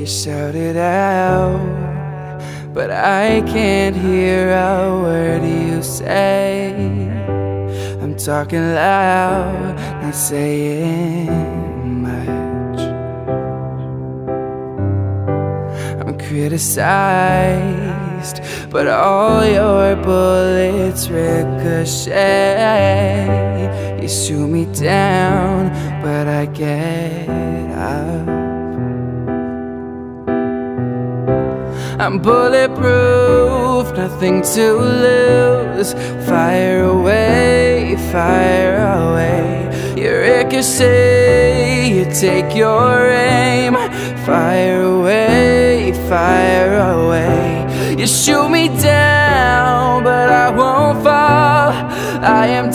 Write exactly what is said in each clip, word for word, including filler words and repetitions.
You shout it out, but I can't hear a word you say. I'm talking loud, not saying much. I'm criticized, but all your bullets ricochet. You shoot me down, but I get up. I'm bulletproof, nothing to lose. Fire away, fire away. You ricochet, you take your aim. Fire away, fire away. You shoot me down, but I won't fall. I am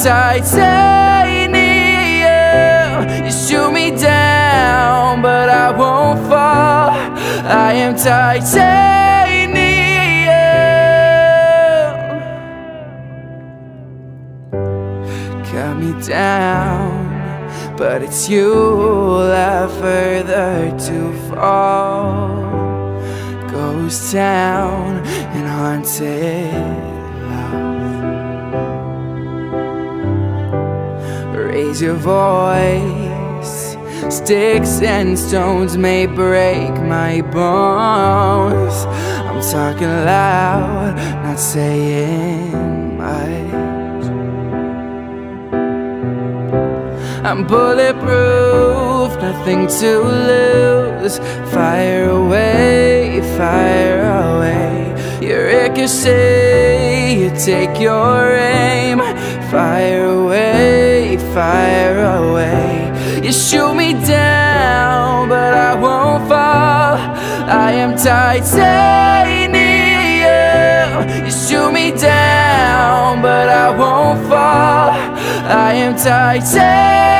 titanium. You shoot me down, but I won't fall. I am titanium. Cut me down, but it's you left further to fall. Ghost town and haunted love. Raise your voice. Sticks and stones may break my bones. I'm talking loud, not saying much. I'm bulletproof, nothing to lose. Fire away, fire away. You ricochet, you take your aim. Fire away, fire away. You shoot me down, but I won't fall. I am titanium. You shoot me down, but I won't fall. I am titanium.